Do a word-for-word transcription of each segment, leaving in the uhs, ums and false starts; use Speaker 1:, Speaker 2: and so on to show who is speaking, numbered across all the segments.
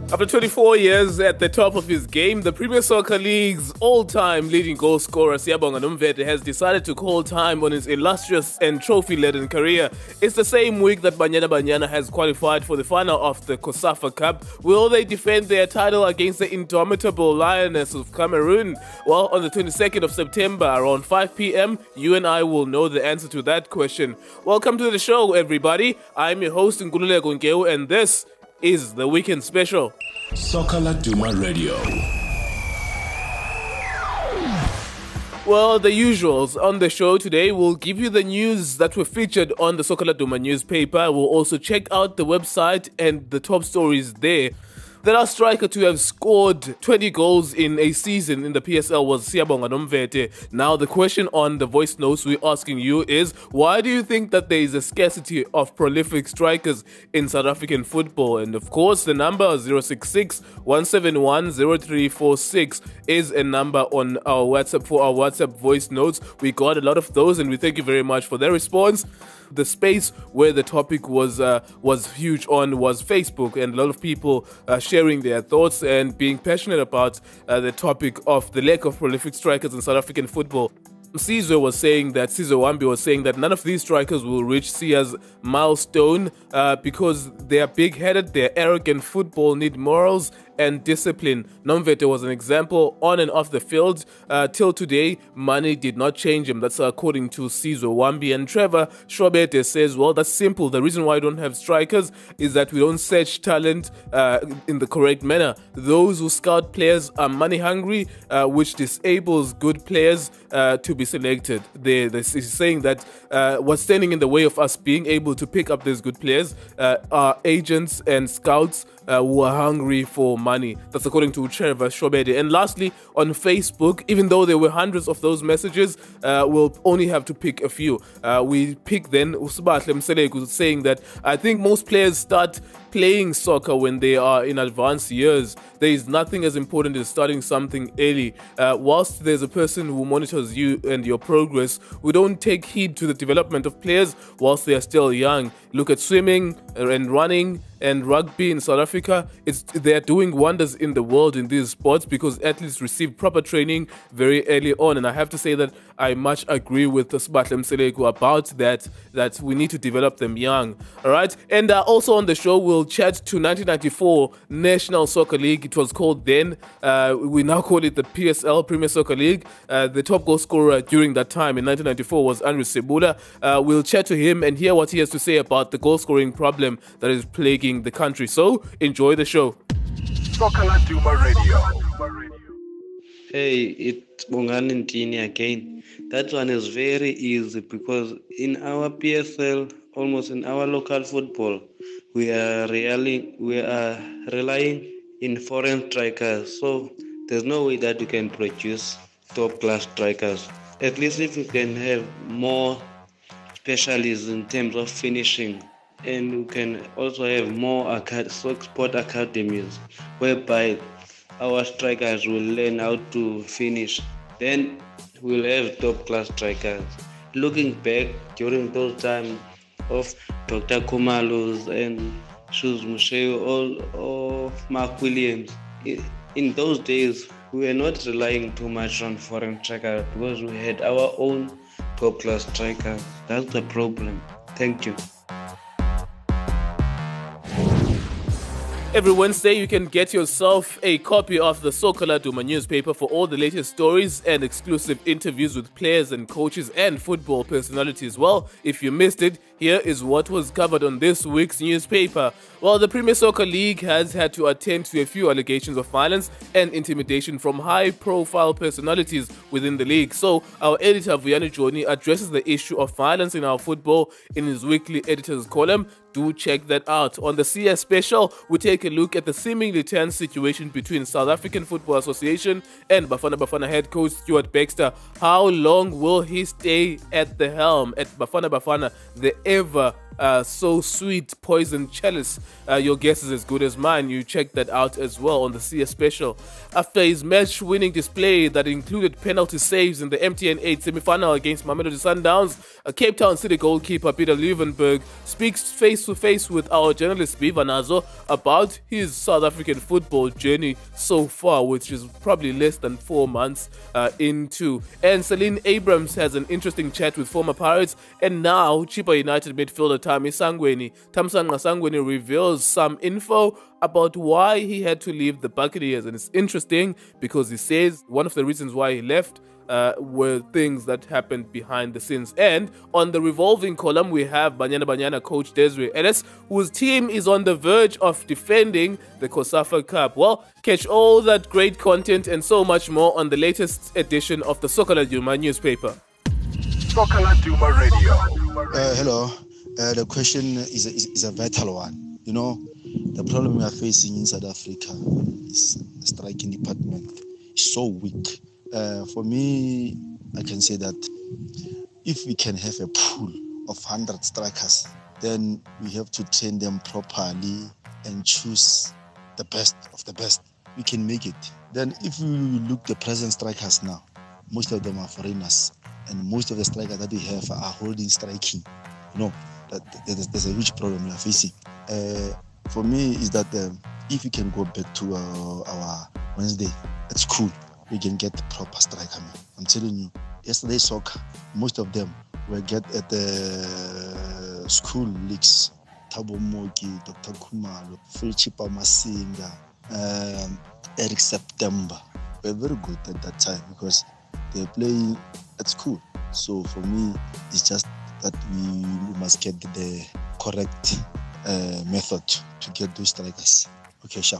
Speaker 1: After twenty-four years at the top of his game, the Premier Soccer League's all-time leading goal scorer Siyabonga Nomvete has decided to call time on his illustrious and trophy-laden career. It's the same week that Banyana Banyana has qualified for the final of the COSAFA Cup. Will they defend their title against the indomitable Lioness of Cameroon? Well, on the twenty-second of September, around five p m, you and I will know the answer to that question. Welcome to the show, everybody. I'm your host, Ngululeko Nkeu, and this is the Weekend Special.
Speaker 2: Soccer Laduma Radio.
Speaker 1: Well, the usuals on the show today will give you the news that were featured on the Soccer Laduma newspaper. We'll also check out the website and the top stories there. The last striker to have scored twenty goals in a season in the P S L was Siyabonga Nomvete. Now, the question on the voice notes we're asking you is, why do you think that there is a scarcity of prolific strikers in South African football? And of course, the number zero six six, one seven one, zero three four six is a number on our WhatsApp for our WhatsApp voice notes. We got a lot of those, and we thank you very much for their response. The space where the topic was uh, was huge on was Facebook, and a lot of people uh, sharing their thoughts and being passionate about uh, the topic of the lack of prolific strikers in South African football. Caesar was saying that, Caesar Wambi was saying that none of these strikers will reach Sia's milestone uh, because they are big-headed, they're arrogant, football need morals and discipline. Nomvete was an example on and off the field. Uh, till today, money did not change him. That's according to Caesar Wambi. And Trevor Shobete says, well, that's simple. The reason why I don't have strikers is that we don't search talent uh, in the correct manner. Those who scout players are money hungry, uh, which disables good players uh, to be selected. They, they, he's saying that uh, what's standing in the way of us being able to pick up these good players uh, are agents and scouts Uh, who are hungry for money. That's according to Trevor Shobede. And lastly, on Facebook, even though there were hundreds of those messages, uh, we'll only have to pick a few. Uh, we pick then Usubahle Mseleku saying that I think most players start playing soccer when they are in advanced years. There is nothing as important as starting something early. Uh, whilst there's a person who monitors you and your progress, we don't take heed to the development of players whilst they are still young. Look at swimming and running and rugby in South Africa. It's they're doing wonders in the world in these sports because athletes receive proper training very early on. And I have to say that I much agree with Usubahle Mseleku about that, that we need to develop them young. All right. And uh, also on the show, we'll chat to nineteen ninety-four National Soccer League. It was called then. Uh, we now call it the P S L, Premier Soccer League. Uh, the top goal scorer during that time in nineteen ninety-four was Andrew Sebula. Uh, we'll chat to him and hear what he has to say about the goal scoring problem that is plaguing the country. So enjoy the show.
Speaker 2: Soccer Laduma Radio.
Speaker 3: Hey, it's Bongani Ntini again. That one is very easy because in our P S L, almost in our local football, we are really we are relying in foreign strikers. So there's no way that we can produce top class strikers. At least if we can have more specialists in terms of finishing. And we can also have more acad- sport academies whereby our strikers will learn how to finish. Then we'll have top-class strikers. Looking back during those times of Doctor Kumalus and Shoes Musheo, all of Mark Williams, in those days we were not relying too much on foreign strikers because we had our own top-class strikers. That's the problem. Thank you.
Speaker 1: Every Wednesday, you can get yourself a copy of the Soccer Laduma newspaper for all the latest stories and exclusive interviews with players and coaches and football personalities. Well, if you missed it, here is what was covered on this week's newspaper. Well, the Premier Soccer League has had to attend to a few allegations of violence and intimidation from high-profile personalities within the league. So, our editor, Vuyani Joni, addresses the issue of violence in our football in his weekly editor's column. Do check that out. On the C S Special, we take a look at the seemingly tense situation between South African Football Association and Bafana Bafana head coach Stuart Baxter. How long will he stay at the helm at Bafana Bafana, the ever uh, So Sweet, Poison, Chalice. Uh, your guess is as good as mine. You check that out as well on the C S Special. After his match-winning display that included penalty saves in the M T N eight semi-final against Mamelodi Sundowns, a Cape Town City goalkeeper Peter Liebenberg speaks face-to-face with our journalist Biva Nazo about his South African football journey so far, which is probably less than four months uh, into. And Celine Abrams has an interesting chat with former Pirates and now Chippa United midfielder Tami Sangweni. Thamsanqa Sangweni reveals some info about why he had to leave the Buccaneers, and it's interesting because he says one of the reasons why he left uh, were things that happened behind the scenes. And on the revolving column, we have Banyana Banyana coach Desiree Ellis, whose team is on the verge of defending the COSAFA Cup. Well, catch all that great content and so much more on the latest edition of the Soccer Laduma newspaper.
Speaker 2: Soccer Laduma Radio.
Speaker 4: Uh, hello. Uh, the question is a, is, is a vital one. You know, the problem we are facing in South Africa is the striking department is so weak. Uh, for me, I can say that if we can have a pool of one hundred strikers, then we have to train them properly and choose the best of the best. We can make it. Then if we look at the present strikers now, most of them are foreigners, and most of the strikers that we have are holding striking. You know, that there's, there's a huge problem we are facing. Uh, for me, is that um, if we can go back to uh, our Wednesday at school, we can get the proper striker. Man. I'm telling you, yesterday soccer, most of them were get at the school leagues. Thabo Moki, Doctor Khumalo, Philchipa Masinga, um, Eric September were very good at that time because they're playing at school. So for me, it's just that we must get the correct uh, method to get those strikers. Okay, sharp.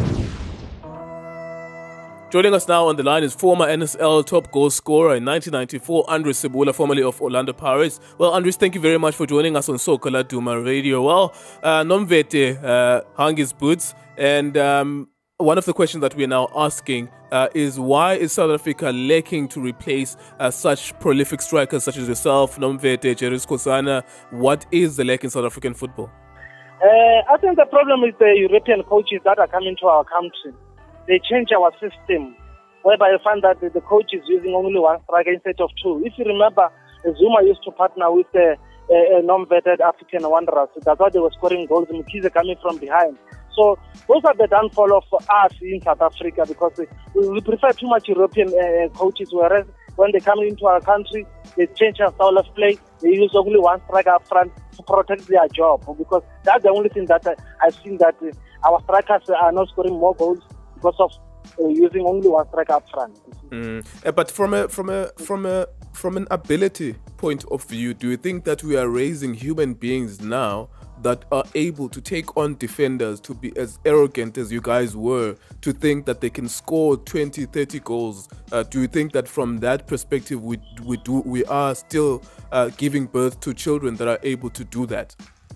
Speaker 1: Joining us now on the line is former N S L top goal scorer in nineteen ninety-four, Andries Sibula, formerly of Orlando Pirates. Well, Andries, thank you very much for joining us on Soccer Laduma Radio. Well, uh, Nomvete uh, hung his boots, and um, one of the questions that we are now asking uh, is why is South Africa lacking to replace uh, such prolific strikers such as yourself, Nomvete, Jerry Skhosana? What is the lack in South African football?
Speaker 5: Uh, I think the problem is the European coaches that are coming to our country. They change our system, whereby you find that the coach is using only one striker instead of two. If you remember, Zuma used to partner with the uh, non-vetted African Wanderers. That's why they were scoring goals, Mkhize coming from behind. So those are the downfall of us in South Africa because we, we prefer too much European uh, coaches, whereas when they come into our country, they change our style of play. They use only one striker up front to protect their job because that's the only thing that uh, I've seen that uh, our strikers are not scoring more goals because of uh, using only one striker up front.
Speaker 1: Mm. Uh, but from a from a from a from an ability point of view, do you think that we are raising human beings now that are able to take on defenders, to be as arrogant as you guys were, to think that they can score twenty, thirty goals? Uh, do you think that from that perspective we we do we are still uh, giving birth to children that are able to do that?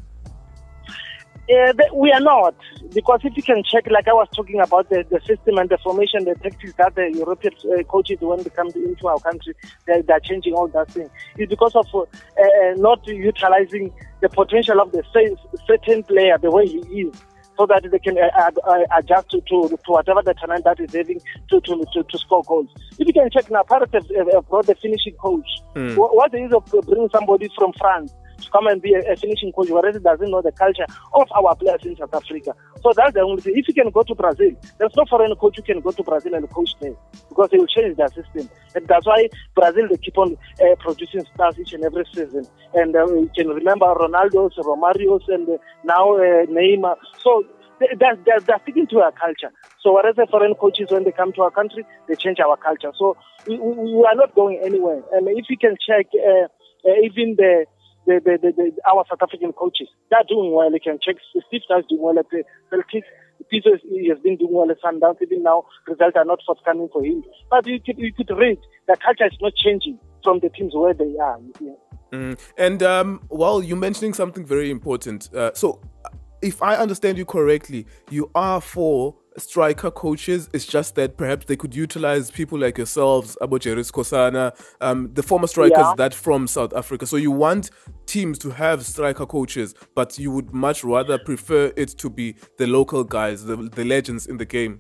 Speaker 5: Uh, we are not, because if you can check, like I was talking about the, the system and the formation, the tactics that the European uh, coaches, when they come into our country, they, they're changing all that thing. It's because of uh, uh, not utilizing the potential of the certain player the way he is, so that they can uh, uh, adjust to, to, to whatever the talent that is having to, to, to, to score goals. If you can check now, Pirates have, have brought the finishing coach. Mm. What is it of bringing somebody from France to come and be a, a finishing coach, whereas he doesn't know the culture of our players in South Africa? So that's the only thing. If you can go to Brazil, there's no foreign coach who can go to Brazil and coach there, because they will change their system. And that's why Brazil, they keep on uh, producing stars each and every season. And uh, you can remember Ronaldo's, Romario's, and uh, now uh, Neymar. So they're, they're, they're sticking to our culture. So whereas the foreign coaches, when they come to our country, they change our culture. So we, we, we are not going anywhere. And if you can check, uh, uh, even the The, the, the, the, our South African coaches, they're doing well. You can check Steve Nash doing well at the Celtics. Peter has been doing well at Sundowns. Even now, results are not forthcoming for him. But you could, you could read the culture is not changing from the teams where they are. Yeah.
Speaker 1: Mm. And um, well, you're mentioning something very important. Uh, so, if I understand you correctly, you are for striker coaches. It's just that perhaps they could utilize people like yourselves, Abo Jeris Kosana, um, the former strikers
Speaker 5: Yeah.
Speaker 1: that from South Africa. So you want teams to have striker coaches, but you would much rather prefer it to be the local guys, the, the legends in the game.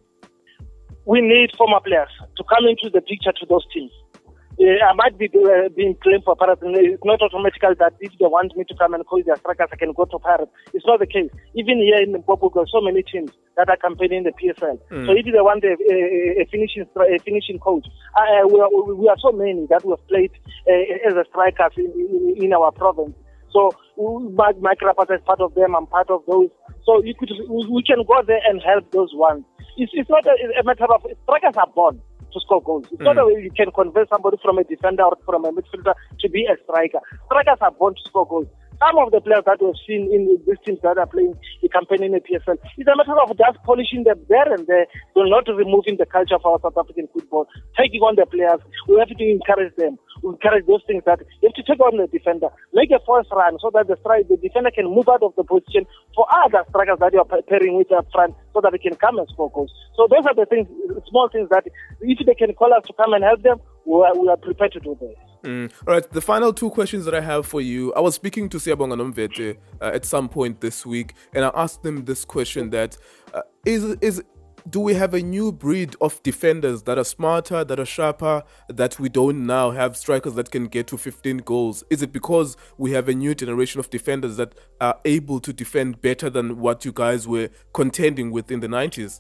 Speaker 5: We need former players to come into the picture to those teams. Uh, I might be uh, being claimed for Pirates, and it's not automatically that if they want me to come and coach their strikers, I can go to Pirates. It's not the case. Even here in Limpopo, there are so many teams that are campaigning in the P S L.
Speaker 1: Mm.
Speaker 5: So if they want a, a, a finishing a finishing coach, uh, we, are, we are so many that we have played uh, as a strikers in, in, in our province. So Mike, Mike Rapata is part of them. I'm part of those. So you could, we can go there and help those ones. It's, it's not a, a matter of strikers are born to score goals. It's mm. not a way you can convert somebody from a defender or from a midfielder to be a striker. Strikers are born to score goals. Some of the players that we've seen in these teams that are playing the campaign in the P S L, it's a matter of just polishing them there and there, so not removing the culture of our South African football, taking on the players. We have to encourage them. We encourage those things that you have to take on the defender, make a force run so that the strike, the defender can move out of the position for other strikers that you are pairing with up front so that they can come and score goals. So those are the things, small things that if they can call us to come and help them, we are, we are prepared to do this.
Speaker 1: Mm. All right, the final two questions that I have for you. I was speaking to Siyabonga Nomvete uh, at some point this week, and I asked him this question: that uh, is is do we have a new breed of defenders that are smarter, that are sharper, that we don't now have strikers that can get to fifteen goals? Is it because we have a new generation of defenders that are able to defend better than what you guys were contending with in the nineties?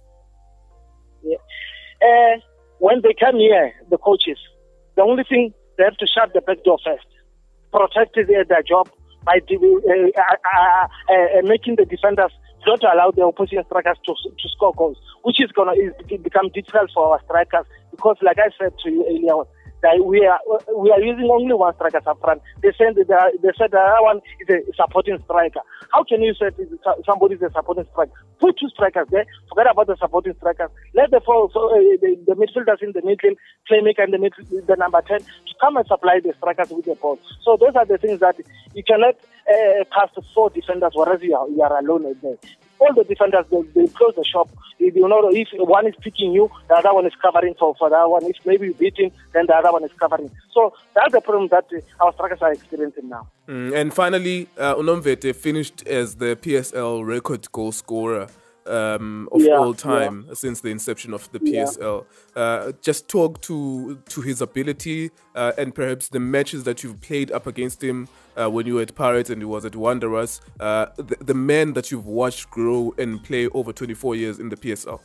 Speaker 5: Yeah. Uh, when they come here, the coaches, the only thing, they have to shut the back door first, protect their, their job by uh, uh, uh, uh, making the defenders not allow the opposition strikers to to score goals, which is going to become difficult for our strikers because, like I said to you earlier, that we are we are using only one striker up front. They said that the, they said the other one is a supporting striker. How can you say somebody is a supporting striker? Put two strikers there. Forget about the supporting strikers. Let the four, so, uh, the, the midfielders in the middle, playmaker and the middle, the number ten, to come and supply the strikers with the ball. So those are the things that you cannot uh, cast four defenders whereas you are, you are alone there. All the defenders, they, they close the shop. You know, if one is picking you, the other one is covering for, for the other one. If maybe you beat him, then the other one is covering. So that's the problem that uh, our strikers are experiencing now.
Speaker 1: Mm, and finally, uh, Unomvete finished as the P S L record goal scorer um, of
Speaker 5: Yeah,
Speaker 1: all time yeah. since the inception of the P S L. Yeah. Uh, just talk to to his ability uh, and perhaps the matches that you've played up against him uh, when you were at Pirates and he was at Wanderers. Uh, the, the man that you've watched grow and play over twenty-four years in the P S L.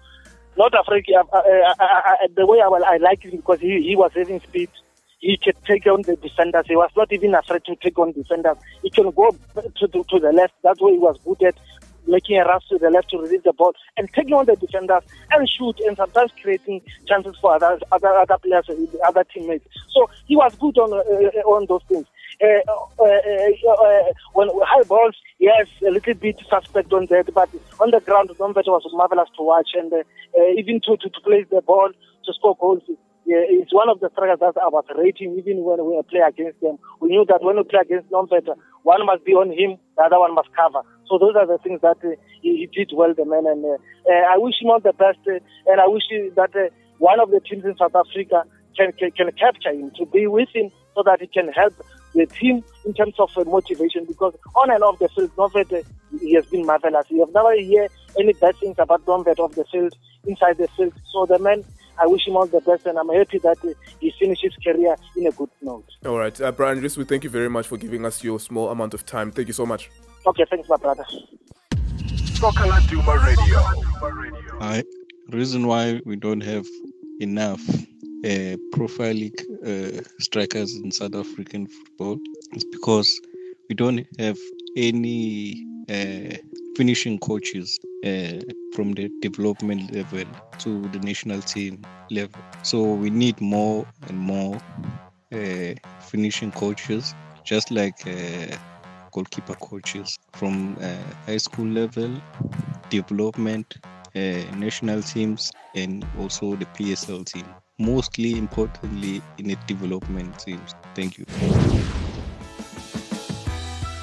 Speaker 5: Not Africa. Uh, uh, uh, uh, the way I, I like him because he, he was having speed. He could take on the defenders. He was not even afraid to take on defenders. He can go to, to, to the left. That's what he was good at, making a rush to the left to release the ball and taking on the defenders and shoot and sometimes creating chances for other other, other players, other teammates. So he was good on uh, on those things. Uh, uh, uh, uh, when high balls, yes, a little bit suspect on that, but on the ground, Nomvete was marvelous to watch, and uh, uh, even to, to, to place the ball to score goals. Yeah, it's one of the strikers that I was rating even when we play against them. We knew that when we play against Nomvete, one must be on him, the other one must cover. So those are the things that uh, he, he did well, the man. And uh, uh, I wish him all the best, uh, and I wish that uh, one of the teams in South Africa can, can can capture him, to be with him, so that he can help the team in terms of uh, motivation. Because on and off the field, Nomvete, he has been marvelous. You have never heard any bad things about Nomvete off the field, inside the field. So the man, I wish him all the best, and I'm happy that uh, he finished his career in a good note.
Speaker 1: All right, uh, Brian Riss, we thank you very much for giving us your small amount of time. Thank you so much.
Speaker 5: Okay, thanks, my brother.
Speaker 2: Soccer Laduma Radio.
Speaker 6: I, reason why we don't have enough uh, Profile League uh, strikers in South African football is because we don't have any uh, finishing coaches uh, from the development level to the national team level. So we need more and more uh, finishing coaches, just like uh, goalkeeper coaches from uh, high school level, development, uh, national teams, and also the P S L team. Mostly importantly in the development teams. Thank you.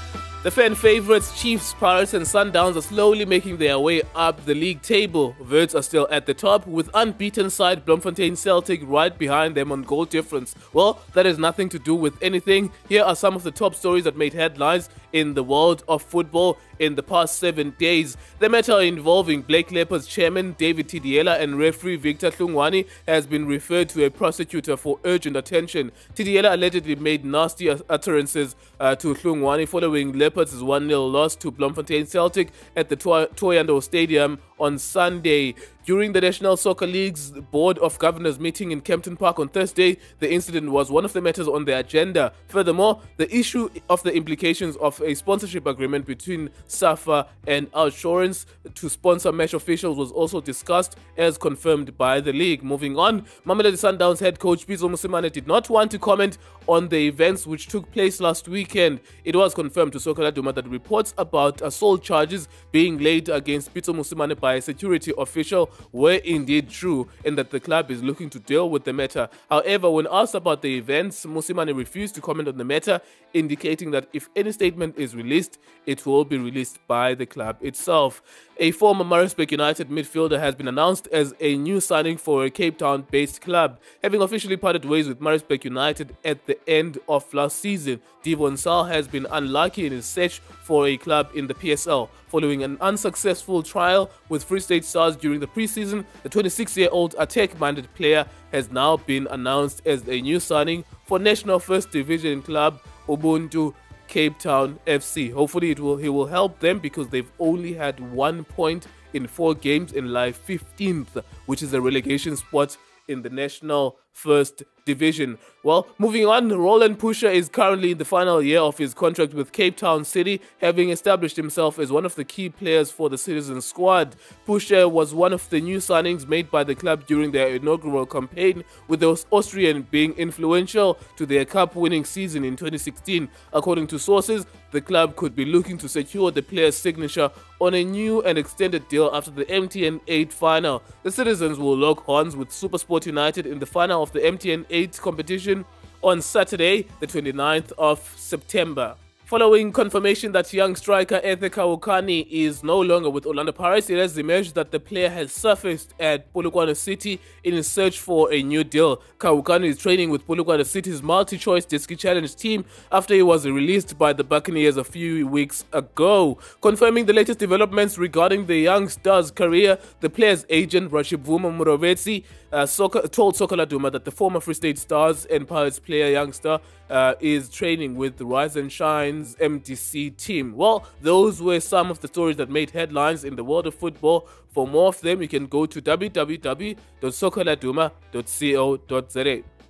Speaker 1: The fan favourites Chiefs, Pirates and Sundowns are slowly making their way up the league table. Verts are still at the top, with unbeaten side Bloemfontein Celtic right behind them on goal difference. Well, that has nothing to do with anything. Here are some of the top stories that made headlines in the world of football in the past seven days. The matter involving Black Leopards chairman David Tidiela and referee Victor Hlungwane has been referred to a prosecutor for urgent attention. Tidiela allegedly made nasty utterances uh, to Hlungwane following Leopards' one nil loss to Bloemfontein Celtic at the Thohoyandou Stadium on Sunday. During the National Soccer League's Board of Governors meeting in Kempton Park on Thursday, the incident was one of the matters on the agenda. Furthermore, the issue of the implications of a sponsorship agreement between SAFA and Outsurance to sponsor match officials was also discussed, as confirmed by the league. Moving on, Mamelodi Sundowns head coach Pitso Mosimane did not want to comment on the events which took place last weekend. It was confirmed to Soccer Laduma that reports about assault charges being laid against Pitso Mosimane by a security official were indeed true, and that the club is looking to deal with the matter. However, when asked about the events, Mosimane refused to comment on the matter, indicating that if any statement is released, it will be released by the club itself. A former Maritzburg United midfielder has been announced as a new signing for a Cape Town-based club. Having officially parted ways with Maritzburg United at the end of last season, Devon Saul has been unlucky in his search for a club in the P S L. Following an unsuccessful trial with Free State Stars during the preseason, the twenty-six-year-old attack-minded player has now been announced as a new signing for National First Division club Ubuntu Cape Town F C. Hopefully it will he will help them, because they've only had one point in four games and lie fifteenth, which is a relegation spot in the National First Division. Well, moving on, Roland Pusher is currently in the final year of his contract with Cape Town City, having established himself as one of the key players for the Citizen squad. Pusher was one of the new signings made by the club during their inaugural campaign, with the Austrian being influential to their cup-winning season in twenty sixteen. According to sources, the club could be looking to secure the player's signature on a new and extended deal after the M T N eight final. The Citizens will lock horns with SuperSport United in the final of the M T N eight competition on Saturday, the twenty-ninth of September. Following confirmation that young striker Ethe Kawukani is no longer with Orlando Pirates, it has emerged that the player has surfaced at Polokwane City in his search for a new deal. Kawukani is training with Polokwane City's multi-choice Diski Challenge team after he was released by the Buccaneers a few weeks ago. Confirming the latest developments regarding the young star's career, the player's agent Rashibvuma Murovetsi uh, soccer, told Soccer Laduma that the former Free State Stars and Pirates player youngster uh, is training with the Rise and Shine's M D C team. Well, those were some of the stories that made headlines in the world of football. For more of them, you can go to w w w dot soccer laduma dot co dot za.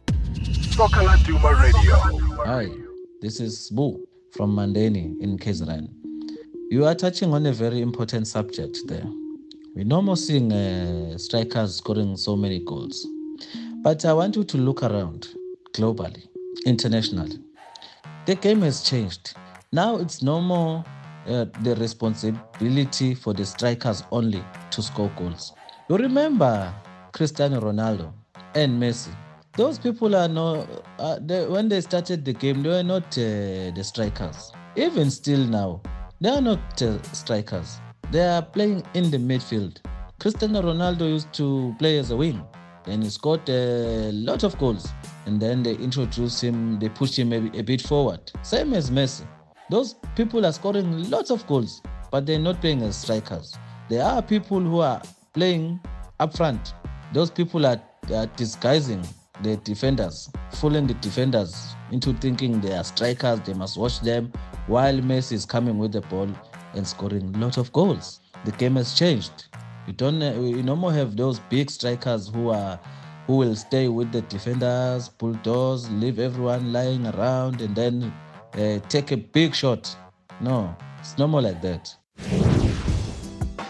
Speaker 2: Soccer Laduma Radio.
Speaker 7: Hi, this is Boo from Mandeni in K Z N. You are touching on a very important subject there. We're no more seeing uh, strikers scoring so many goals. But I want you to look around globally, internationally. The game has changed. Now it's no more uh, the responsibility for the strikers only to score goals. You remember Cristiano Ronaldo and Messi. Those people are no, uh, they, when they started the game, they were not uh, the strikers. Even still now, they are not uh, strikers. They are playing in the midfield. Cristiano Ronaldo used to play as a wing, and he scored a lot of goals. And then they introduced him, they pushed him a, a bit forward. Same as Messi. Those people are scoring lots of goals, but they're not playing as strikers. There are people who are playing up front. Those people are, are disguising the defenders, fooling the defenders into thinking they are strikers, they must watch them, while Messi is coming with the ball and scoring a lot of goals. The game has changed. You don't, you no more have those big strikers who are who will stay with the defenders, bulldoze, leave everyone lying around, and then uh, take a big shot. No, it's no more like that.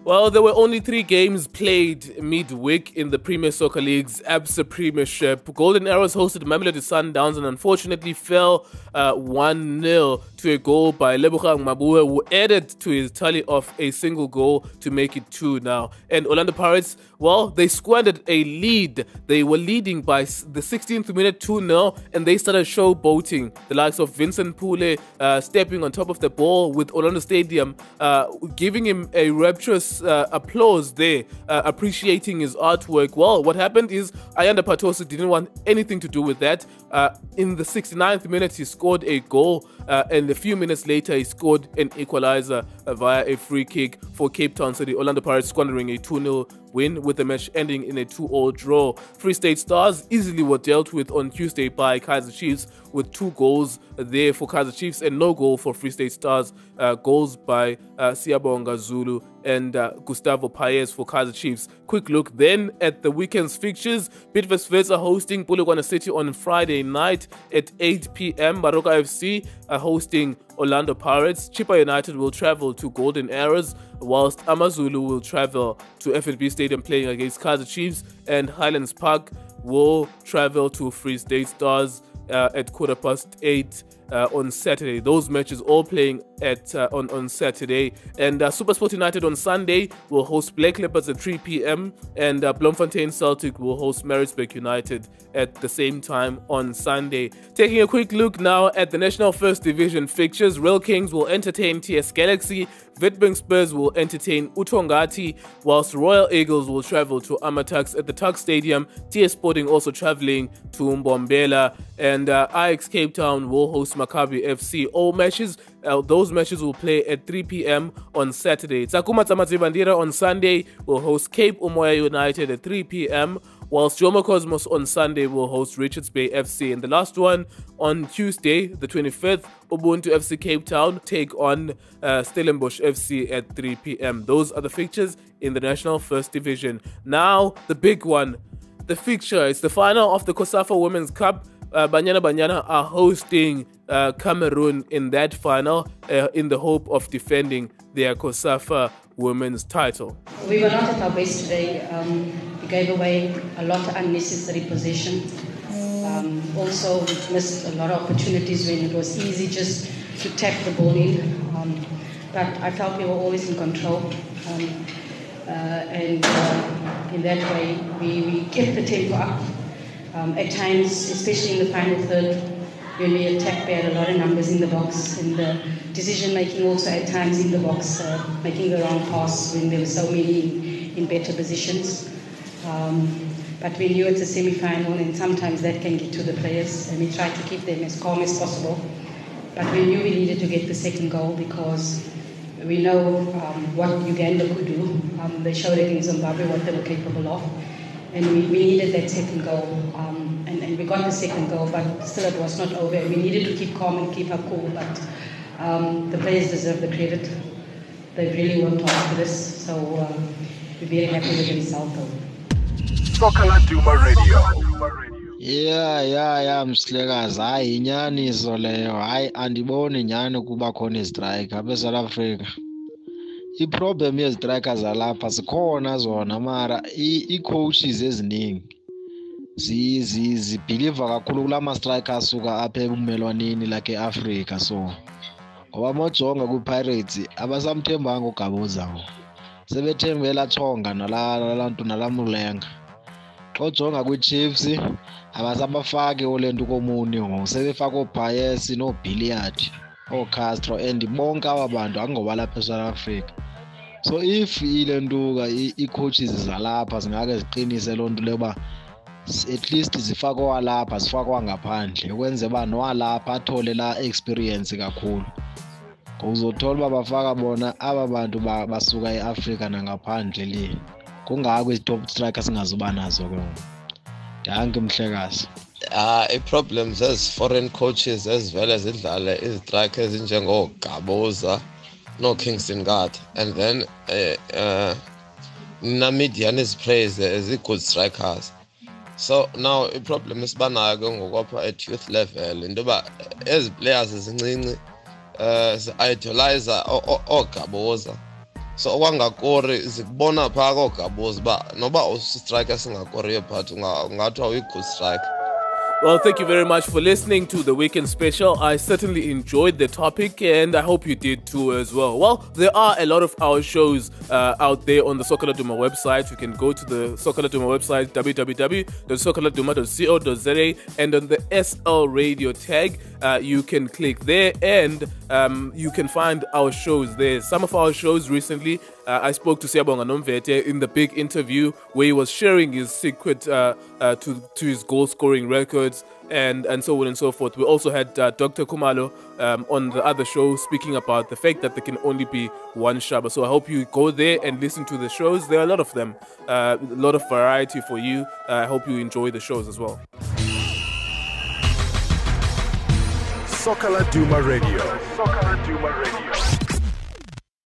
Speaker 1: Well, there were only three games played midweek in the Premier Soccer League's Absa Premiership. Golden Arrows hosted Mamelodi Sundowns and unfortunately fell uh, one nil to a goal by Lebogang Mabue, who added to his tally of a single goal to make it two now. And Orlando Pirates, well, they squandered a lead. They were leading by the sixteenth minute two nil, and they started showboating. The likes of Vincent Pule uh, stepping on top of the ball with Orlando Stadium, uh, giving him a rapturous Uh, applause there, uh, appreciating his artwork. Well, what happened is Ayanda Patosi didn't want anything to do with that. Uh, in the sixty-ninth minute, he scored a goal, uh, and a few minutes later, he scored an equalizer uh, via a free kick for Cape Town City. Orlando Pirates squandering a two nil win, with the match ending in a two all draw. Free State Stars easily were dealt with on Tuesday by Kaizer Chiefs, with two goals there for Kaizer Chiefs and no goal for Free State Stars. Uh, goals by uh, Siyabonga Zulu and uh, Gustavo Paez for Kaizer Chiefs. Quick look then at the weekend's fixtures. Bidvest Wits are hosting Polokwane City on Friday night at eight p.m. Baroka F C are hosting Orlando Pirates. Chippa United will travel to Golden Arrows, whilst Amazulu will travel to F N B Stadium playing against Kaizer Chiefs, and Highlands Park will travel to Free State Stars uh, at quarter past eight uh, on Saturday. Those matches all playing at uh, on, on Saturday. And uh, Supersport United on Sunday will host Black Leopards at three p.m. and uh, Bloemfontein Celtic will host Maritzburg United at the same time on Sunday. Taking a quick look now at the National First Division fixtures. Rail Kings will entertain T S Galaxy, Witbank Spurs will entertain Utongati, whilst Royal Eagles will travel to Amatax at the Tuck Stadium. T S Sporting also travelling to Mbombela, and uh, I X Cape Town will host Maccabi F C. All matches, uh, those matches will play at three p.m. on Saturday. Tsakuma Tsamazwi Bandira on Sunday will host Cape Umoya United at three p.m. whilst Jomo Cosmos on Sunday will host Richards Bay F C. And the last one on Tuesday, the twenty-fifth, Ubuntu F C Cape Town take on uh, Stellenbosch F C at three p.m. Those are the fixtures in the National First Division. Now, the big one, the fixture. It's the final of the COSAFA Women's Cup. Uh, Banyana Banyana are hosting uh, Cameroon in that final uh, in the hope of defending their COSAFA Women's title.
Speaker 8: We were not at our best today. Um, we gave away a lot of unnecessary possession. Um, also missed a lot of opportunities when it was easy just to tap the ball in. Um, but I felt we were always in control. Um, uh, and uh, in that way, we, we kept the tempo up. Um, at times, especially in the final third, when we attacked, we had a lot of numbers in the box, and the decision making also at times in the box, uh, making the wrong pass when there were so many in, in better positions. Um, but we knew it's a semi-final, and sometimes that can get to the players, and we tried to keep them as calm as possible. But we knew we needed to get the second goal because we know um, what Uganda could do. Um, they showed it in Zimbabwe what they were capable of. And we, we needed that second goal, um, and, and we got the second goal, but still it was not over. We needed to keep calm and keep our cool, but um, the players deserve the credit. They really worked hard for this, so uh, we're very happy with the result though.
Speaker 2: Soccer Laduma Radio.
Speaker 9: Yeah, yeah, yeah, msihlekazi. Hayi inyaniso leyo. Hayi andiboni nyani kuba khona istrike apha eSouth Africa. I-problem yezistrikers zalapha zikhona zona mara ii-coaches eziningi zibhiliva kakhulu kulama strikers asuka apha ebumelwaneni like eAfrica. So ngoba mojonga kwi-Pirates abasamthembanga uGabuza ngo sebethembela Thonga nalantu nalamulenga. Xojonga kwi-Chiefs abasabafaki olento komuni ngo sebefaka oPaez noBilliard oCastro and bonke abantu angoba lapha eSouth Africa. So if ile ntuka i-coaches zalapha zingake ziqinise lo nto leba at least zifakwa lapha zifakwa ngaphandle ukwenze ba nowalapha athole la experience kakhulu. Uzothola uba bafaka bona aba bantu basuka eAfrica nangaphandle le kungakho izitop strikers singazuba nazo ke ngoku. Danke mhlekazi.
Speaker 10: Ah, i-problems as foreign coaches as well as idlale izstrikers njengo Gaboza no Kingston Guard, and then uh, uh, Namidian players as good strikers. So now the problem is banayo ngokupha at youth level into ba as players ezincinci uh idolizer o Gaboza. so okwangakori zikubona phaa koogabozi uba noba ustriker singakoriyo but ungathi awu-good striker.
Speaker 1: Well, thank you very much for listening to the Weekend Special. I certainly enjoyed the topic and I hope you did too as well. Well, there are a lot of our shows uh, out there on the Soccer Laduma website. You can go to the Soccer Laduma website, w w w dot soccer laduma dot co dot z a, and on the S L Radio tag, uh, you can click there and um, you can find our shows there. Some of our shows recently, uh, I spoke to Siyabonga Nomvete in the big interview where he was sharing his secret uh, uh, to, to his goal-scoring records and, and so on and so forth. We also had uh, Doctor Kumalo um, on the other show speaking about the fact that there can only be one Shaba. So I hope you go there and listen to the shows. There are a lot of them, uh, a lot of variety for you. Uh, I hope you enjoy the shows as well.
Speaker 2: Soccer Laduma Radio. Soccer Laduma Radio.